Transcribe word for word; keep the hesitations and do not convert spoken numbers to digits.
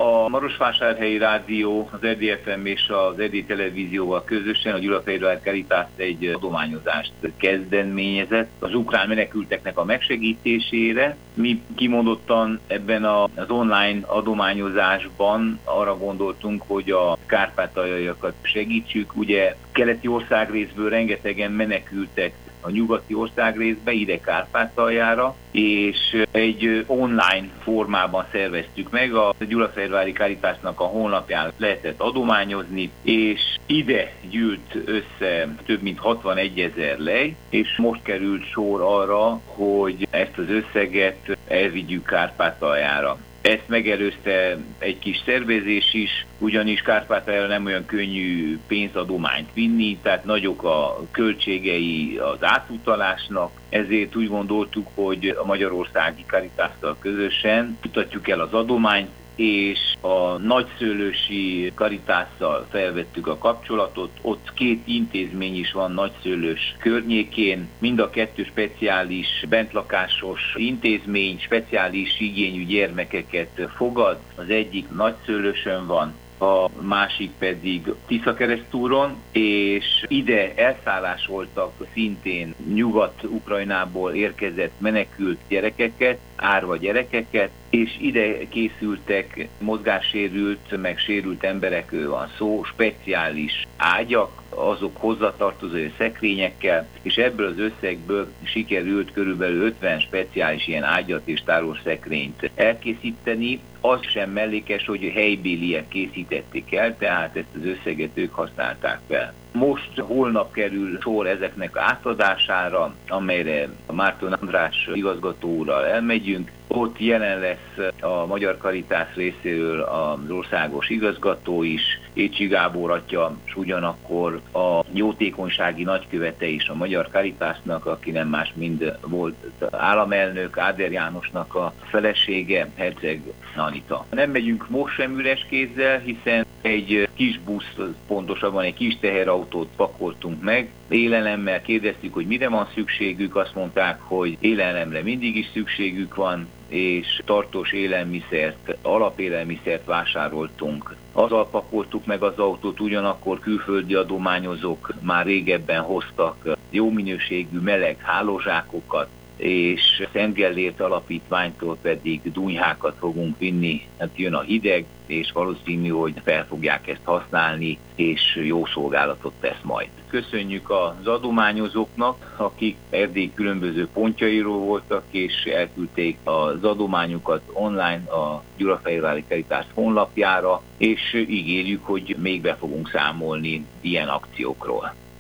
A Marosvásárhelyi Rádió, az Erdély ef em és az Erdély Televízióval közösen a Gyulafehérvár Caritas egy adományozást kezdeményezett az ukrán menekülteknek a megsegítésére. Mi kimondottan ebben az online adományozásban arra gondoltunk, hogy a kárpátaljaiakat segítsük. Ugye keleti országrészből rengetegen menekültek a nyugati országrészbe, ide Kárpátaljára, és egy online formában szerveztük meg. A Gyulafehérvári Caritasnak a honlapján lehetett adományozni, és ide gyűlt össze több mint hatvanegy-ezer lej, és most került sor arra, hogy ezt az összeget elvigyük Kárpátaljára. Ezt megelőzte egy kis szervezés is, ugyanis Kárpátaljára nem olyan könnyű pénzadományt vinni, tehát nagyok a költségei az átutalásnak, ezért úgy gondoltuk, hogy a magyarországi Caritásszal közösen mutatjuk el az adományt, és a Nagyszőlősi Caritásszal felvettük a kapcsolatot. Ott két intézmény is van Nagyszőlős környékén, mind a kettő speciális bentlakásos intézmény, speciális igényű gyermekeket fogad. Az egyik Nagyszőlősön van, a másik pedig Tiszakeresztúron, és ide elszállásoltak szintén Nyugat-Ukrajnából érkezett menekült gyerekeket, árva gyerekeket, és ide készültek mozgássérült, meg sérült emberekről van szó, speciális ágyak, azok hozzatartozó szekrényekkel, és ebből az összegből sikerült körülbelül ötven speciális ilyen ágyat és tárolószekrényt elkészíteni. Az sem mellékes, hogy helybéliek készítették el, tehát ezt az összeget ők használták fel. Most holnap kerül sor ezeknek átadására, amelyre a Márton András igazgató úrral elmegyünk. Ott jelen lesz a Magyar Caritas részéről az országos igazgató is, Écsi Gábor atya, és ugyanakkor a jótékonysági nagykövete is a Magyar Caritasnak, aki nem más, mind volt államelnök, Áder Jánosnak a felesége, Herceg Anita. Nem megyünk most sem üres kézzel, hiszen egy kis busz, pontosabban egy kis teherautót pakoltunk meg. Élelemmel kérdeztük, hogy mire van szükségük, azt mondták, hogy élelemre mindig is szükségük van, és tartós élelmiszert, alapélelmiszert vásároltunk. Azzal pakoltuk meg az autót, ugyanakkor külföldi adományozók már régebben hoztak jó minőségű meleg hálózsákokat, és Szent Gellért Alapítványtól pedig dunyhákat fogunk vinni. Hát jön a hideg, és valószínű, hogy fel fogják ezt használni, és jó szolgálatot tesz majd. Köszönjük az adományozóknak, akik Erdély különböző pontjairól voltak, és elküldték az adományukat online a Gyulafehérvári Caritas honlapjára, és ígérjük, hogy még be fogunk számolni ilyen akciókról.